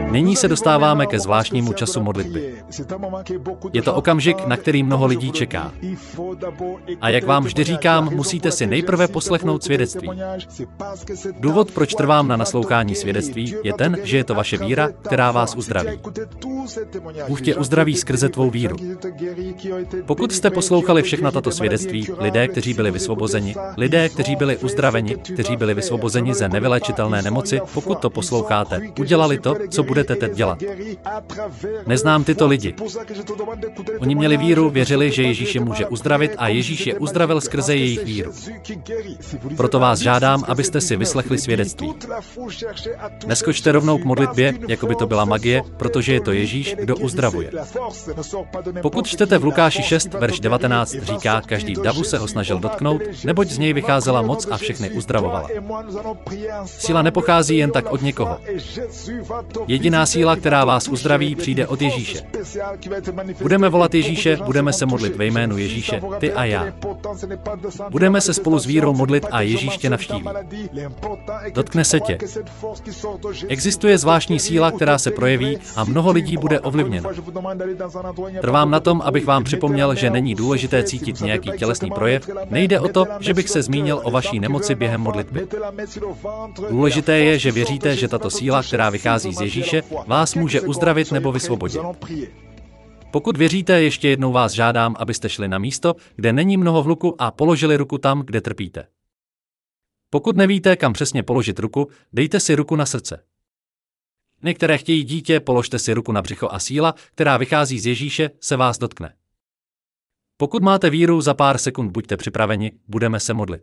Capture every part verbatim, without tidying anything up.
Nyní se dostáváme ke zvláštnímu času modlitby. Je to okamžik, na který mnoho lidí čeká. A jak vám vždy říkám, musíte si nejprve poslechnout svědectví. Důvod, proč trvám na naslouchání svědectví, je ten, že je to vaše víra, která vás uzdraví. Bůh tě uzdraví skrze tvou víru. Pokud jste poslouchali všechna tato svědectví, lidé, kteří byli vysvobozeni, lidé, kteří byli uzdraveni, kteří byli vysvobozeni ze nevylečitelné nemoci, pokud to posloucháte, udělali to, co budete teď dělat. Neznám tyto lidi. Oni měli víru, věřili, že Ježíš je může uzdravit a Ježíš je uzdravil skrze jejich víru. Proto vás žádám, abyste si vyslechli svědectví. Neskočte rovnou k modlitbě, jako by to byla magie, protože je to Ježíš, kdo uzdravuje. Pokud čtete v Lukáši šest, verš devatenáct, říká, každý davu se ho snažil dotknout, neboť z něj vycházela moc a všechny uzdravovala. Síla nepochází jen tak od někoho. Jediná síla, která vás uzdraví, přijde od Ježíše. Budeme volat Ježíše, budeme se modlit ve jménu Ježíše, ty a já. Budeme se spolu s vírou modlit a Ježíš tě navštíví. Dotkne se tě. Existuje zvláštní síla, která se projeví a mnoho lidí bude ovlivněno. Trvám na tom, abych vám připomněl, že není důležité cítit nějaký tělesný projev, nejde o to, že bych se zmínil o vaší nemoci během modlitby. Důležité je, že věříte, že tato síla, která vychází z Ježíše, vás může uzdravit nebo vysvobodit. Pokud věříte, ještě jednou vás žádám, abyste šli na místo, kde není mnoho hluku a položili ruku tam, kde trpíte. Pokud nevíte, kam přesně položit ruku, dejte si ruku na srdce. Některé chtějí dítě, položte si ruku na břicho a síla, která vychází z Ježíše, se vás dotkne. Pokud máte víru, za pár sekund buďte připraveni, budeme se modlit.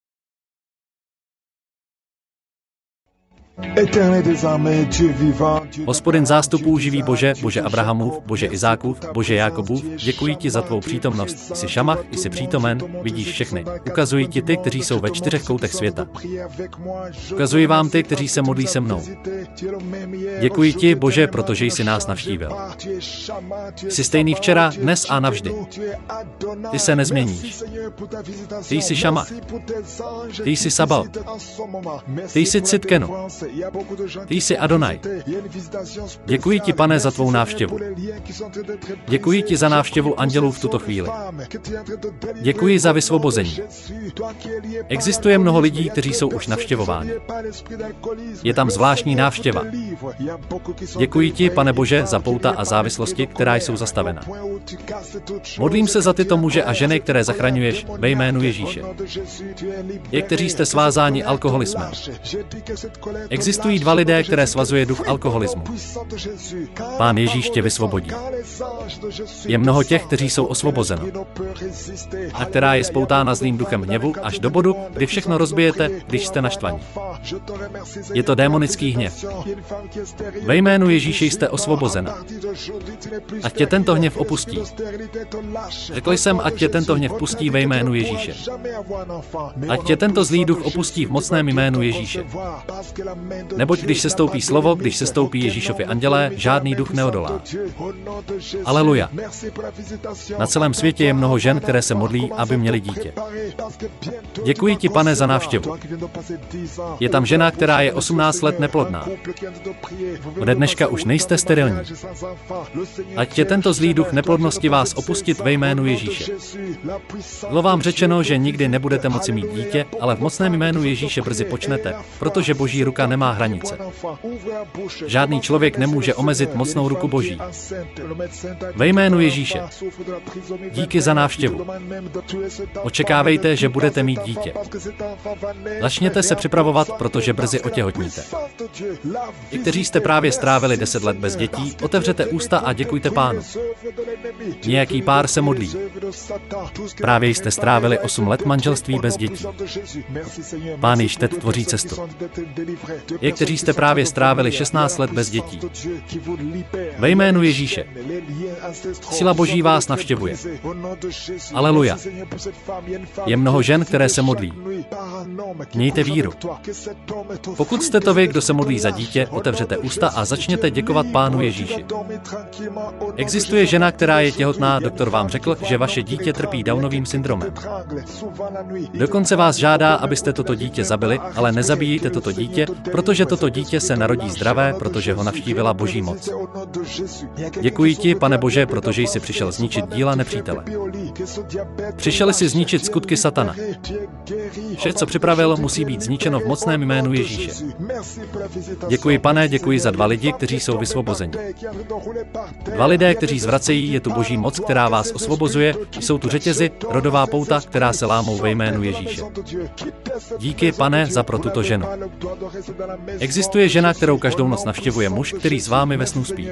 Hospodin zástupů, živý Bože, Bože Abrahamův, Bože Izákův, Bože Jákobův, děkuji ti za tvou přítomnost. Jsi Šamach, jsi přítomen, vidíš všechny. Ukazuji ti ty, kteří jsou ve čtyřech koutech světa. Ukazuji vám ty, kteří se modlí se mnou. Děkuji ti, Bože, protože jsi nás navštívil. Jsi stejný včera, dnes a navždy. Ty se nezměníš. Ty jsi Šamach. Ty jsi Sabal. Ty jsi Citkenu. Ty jsi Adonaj. Děkuji ti, Pane, za tvou návštěvu. Děkuji ti za návštěvu andělů v tuto chvíli. Děkuji za vysvobození. Existuje mnoho lidí, kteří jsou už navštěvováni. Je tam zvláštní návštěva. Děkuji ti, Pane Bože, za pouta a závislosti, která jsou zastavena. Modlím se za tyto muže a ženy, které zachraňuješ ve jménu Ježíše. Je, kteří jste svázáni alkoholismem. Existují dva lidé, které svazuje duch alkoholismu. Pán Ježíš tě vysvobodí. Je mnoho těch, kteří jsou osvobozeni. A která je spoutána zlým duchem hněvu až do bodu, kdy všechno rozbijete, když jste naštvaní. Je to démonický hněv. Ve jménu Ježíše jste osvobozena. Ať tě tento hněv opustí. Řekl jsem, ať tě tento hněv pustí ve jménu Ježíše. Ať tě tento zlý duch opustí v mocném jménu Ježíše. Neboť když se stoupí slovo, když se stoupí Ježíšovi andělé, žádný duch neodolá. Aleluja. Na celém světě je mnoho žen, které se modlí, aby měly dítě. Děkuji ti, Pane, za návštěvu. Je tam žena, která je osmnáct let neplodná. Ode dneška už nejste sterilní. Ať tě tento zlý duch neplodnosti vás opustit ve jménu Ježíše. Bylo vám řečeno, že nikdy nebudete moci mít dítě, ale v mocném jménu Ježíše brzy počnete, protože Boží ruka nemá hranice. Žádný člověk nemůže omezit mocnou ruku Boží. Ve jménu Ježíše. Díky za návštěvu. Očekávejte, že budete mít dítě. Začněte se připravovat, protože brzy otěhotníte. Ti, kteří jste právě strávili deset let bez dětí, otevřete ústa a děkujte Pánu. Nějaký pár se modlí. Právě jste strávili osm let manželství bez dětí. Pán již teď tvoří cestu. Je, kteří jste právě strávili šestnáct let bez dětí. Ve jménu Ježíše. Síla Boží vás navštěvuje. Aleluja. Je mnoho žen, které se modlí. Mějte víru. Pokud jste to vy, kdo se modlí za dítě, otevřete ústa a začněte děkovat Pánu Ježíši. Existuje žena, která je těhotná, doktor vám řekl, že vaše dítě trpí Downovým syndromem. Dokonce vás žádá, abyste toto dítě zabili, ale nezabíjejte toto dítě, protože toto dítě se narodí zdravé, protože ho navštívila Boží moc. Děkuji ti, Pane Bože, protože jsi přišel zničit díla nepřítele. Přišel jsi zničit skutky satana. Vše, co připravil, musí být zničeno v mocném jménu Ježíše. Děkuji, Pane, děkuji za dva lidi, kteří jsou vysvobozeni. Dva lidé, kteří zvracejí, je tu Boží moc, která vás osvobozuje, jsou tu řetězy, rodová pouta, která se lámou ve jménu Ježíše. Díky, Pane, za pro tuto ženu. Existuje žena, kterou každou noc navštěvuje muž, který s vámi ve snu spí.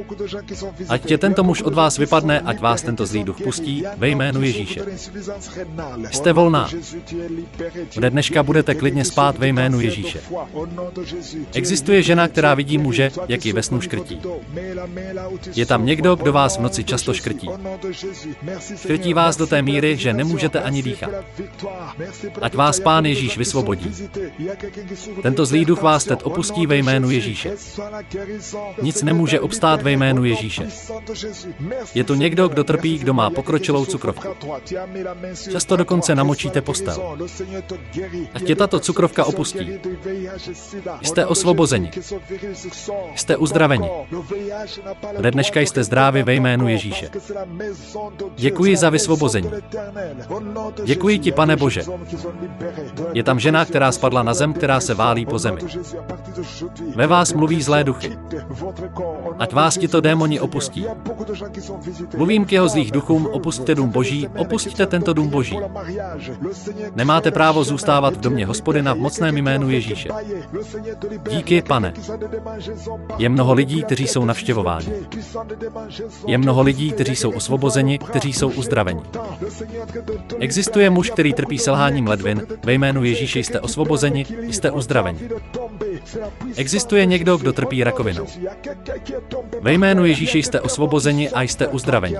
Ať tě tento muž od vás vypadne, ať vás tento zlý duch pustí, ve jménu Ježíše. Jste volná. Ode dneška budete klidně spát ve jménu Ježíše. Existuje žena, která vidí muže, jak ji ve snu škrtí. Je tam někdo, kdo vás v noci často škrtí. Škrtí vás do té míry, že nemůžete ani dýchat. Ať vás Pán Ježíš vysvobodí. Tento zlý duch vás teď opustí ve jménu Ježíše. Nic nemůže obstát ve jménu Ježíše. Je to někdo, kdo trpí, kdo má pokročilou cukrovku. Často dokonce namočíte postel. Ať tě tato cukrovka opustí. Jste osvobozeni. Jste uzdraveni. Ode dneška jste zdraví ve jménu Ježíše. Děkuji za vysvobození. Děkuji ti, Pane Bože. Je tam žena, která spadla na zem, která se válí po zemi. Ve vás mluví zlé duchy. Ať vás tito démoni opustí. Mluvím k jeho zlých duchům, opusťte dům Boží, opusťte tento dům Boží. Nemáte právo zůstávat v domě Hospodina v mocném jménu Ježíše. Díky, Pane. Je mnoho lidí, kteří jsou navštěvováni. Je mnoho lidí, kteří jsou osvobozeni, kteří jsou uzdraveni. Existuje muž, který trpí selháním ledvin, ve jménu Ježíše jste osvobozeni, jste uzdraveni. Existuje někdo, kdo trpí rakovinou. Ve jménu Ježíše jste osvobozeni a jste uzdraveni.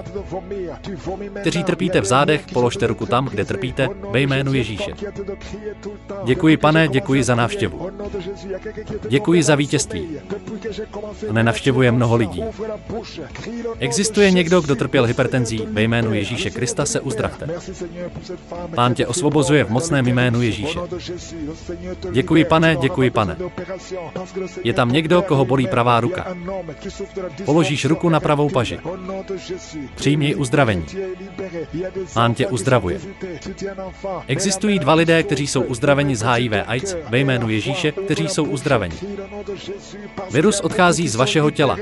Kteří trpíte v zádech, položte ruku tam, kde trpíte, ve jménu Ježíše. Děkuji, Pane, děkuji za návštěvu. Děkuji za vítězství. Nenavštěvuje mnoho lidí. Existuje někdo, kdo trpěl hypertenzí, ve jménu Ježíše Krista se uzdravte. Pán tě osvobozuje v mocném jménu Ježíše. Děkuji, Pane, děkuji, Pane. Je tam někdo, koho bolí pravá ruka. Položíš ruku na pravou paži. Přijmi uzdravení. Pán tě uzdravuje. Existují dva lidé, kteří jsou uzdraveni z H I V AIDS ve jménu Ježíše, kteří jsou uzdraveni. Virus odchází z vašeho těla.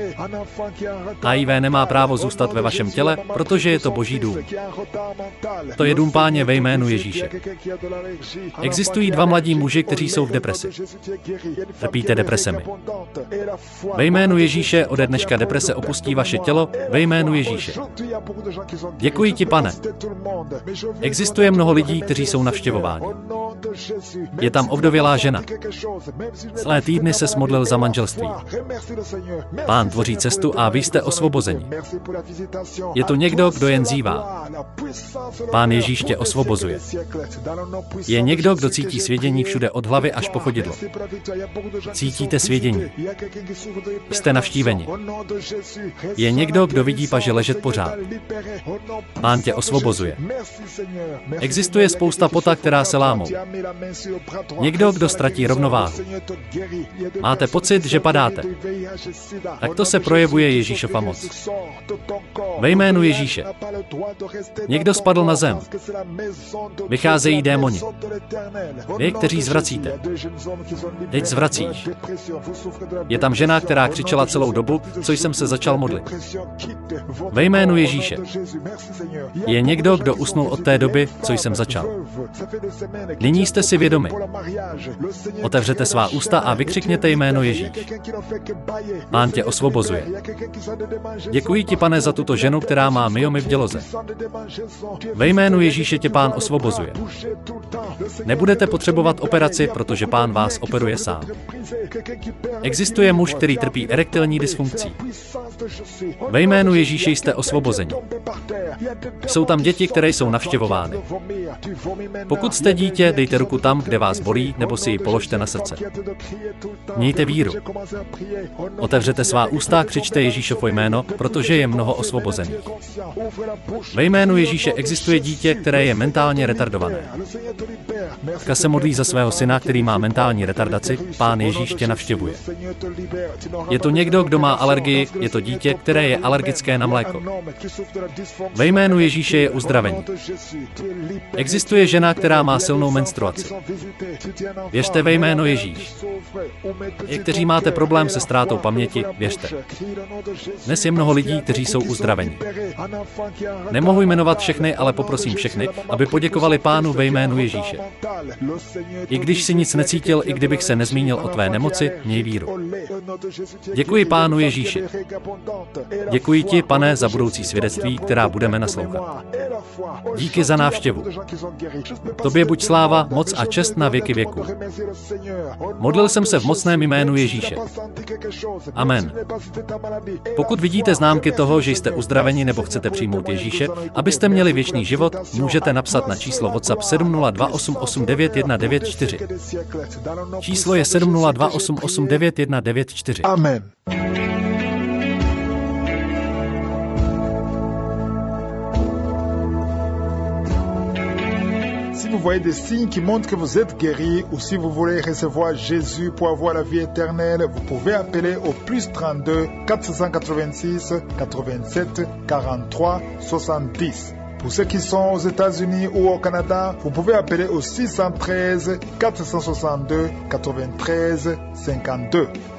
H I V nemá právo zůstat ve vašem těle, protože je to Boží dům. To je dům Páně ve jménu Ježíše. Existují dva mladí muži, kteří jsou v depresi. Trpíte depresemi. Ve jménu Ježíše ode dneška deprese opustí vaše tělo, ve jménu Ježíše. Děkuji ti, Pane. Existuje mnoho lidí, kteří jsou navštěvováni. Je tam ovdovělá žena. Celé týdny se smodlil za manželství. Pán tvoří cestu a vy jste osvobozeni. Je to někdo, kdo jen zývá. Pán Ježíš tě osvobozuje. Je někdo, kdo cítí svědění všude od hlavy až po chodidlo. Cítíte svědění. Jste navštíveni. Je někdo, kdo vidí paže ležet pořád. Pán tě osvobozuje. Existuje spousta pota, která se lámou. Někdo, kdo ztratí rovnováhu. Máte pocit, že padáte. Tak to se projevuje Ježíšova moc. Ve jménu Ježíše. Někdo spadl na zem. Vycházejí démoni. Vy, kteří zvracíte. Teď zvracíš. Je tam žena, která křičela celou dobu, co jsem se začal modlit. Ve jménu Ježíše. Je někdo, kdo usnul od té doby, co jsem začal. Nyní jste si vědomi. Otevřete svá ústa a vykřikněte jméno Ježíš. Pán tě osvobozuje. Děkuji ti, Pane, za tuto ženu, která má myomy v děloze. Ve jménu Ježíše tě Pán osvobozuje. Nebudete potřebovat operaci, protože Pán vás operuje sám. Existuje muž, který trpí erektilní dysfunkcí. Ve jménu Ježíše jste osvobozeni. Jsou tam děti, které jsou navštěvovány. Pokud jste dítě, dejte ruku tam, kde vás bolí, nebo si ji položte na srdce. Mějte víru. Otevřete svá ústa, křičte Ježíšovo jméno, protože je mnoho osvobozených. Ve jménu jménu Ježíše existuje dítě, které je mentálně retardované. Matka se modlí za svého syna, který má mentální retardaci. Pán Ježíš tě navštěvuje. Je to někdo, kdo má alergii, je to dítě, které je alergické na mléko. Ve jménu Ježíše je uzdravení. Existuje žena, která má silnou menstruaci. Věřte ve jméno Ježíš. Někteří máte problém se ztrátou paměti, věřte. Dnes je mnoho lidí, kteří jsou uzdraveni. Nemohu jmenovat všechny, ale poprosím všechny, aby poděkovali Pánu ve jménu Ježíše. I když si nic necítil, i kdybych se nezmínil o tvé nemoci, měj víru. Děkuji Pánu Ježíši. Děkuji ti, Pane, za budoucí svědectví, která budeme naslouchat. Díky za návštěvu. Tobě buď sláva, moc a čest na věky věku. Modlil jsem se v mocném jménu Ježíše. Amen. Pokud vidíte známky toho, že jste uzdraveni nebo chcete přijmout Ježíše, abyste měli věčný život, můžete napsat na číslo WhatsApp sedm nula dva osm osm devět jedna devět čtyři. Číslo je sedm nula dva osm osm devět jedna devět čtyři. Amen. Si vous voyez des signes qui montrent que vous êtes guéri ou si vous voulez recevoir Jésus pour avoir la vie éternelle, vous pouvez appeler au plus trente-deux quatre cent quatre-vingt-six quatre-vingt-sept quarante-trois soixante-dix. Pour ceux qui sont aux États-Unis ou au Canada, vous pouvez appeler au six un trois quatre six deux quatre-vingt-treize cinquante-deux.